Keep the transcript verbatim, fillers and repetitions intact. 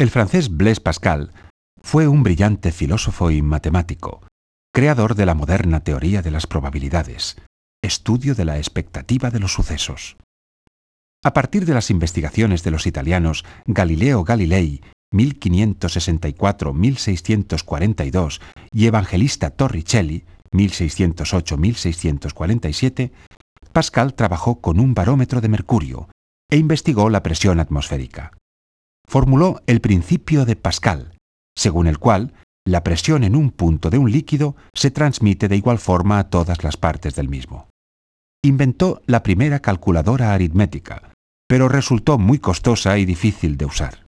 El francés Blaise Pascal fue un brillante filósofo y matemático, creador de la moderna teoría de las probabilidades, estudio de la expectativa de los sucesos. A partir de las investigaciones de los italianos Galileo Galilei, mil quinientos sesenta y cuatro a mil seiscientos cuarenta y dos, y Evangelista Torricelli, mil seiscientos ocho a mil seiscientos cuarenta y siete, Pascal trabajó con un barómetro de mercurio e investigó la presión atmosférica. Formuló el principio de Pascal, según el cual la presión en un punto de un líquido se transmite de igual forma a todas las partes del mismo. Inventó la primera calculadora aritmética, pero resultó muy costosa y difícil de usar.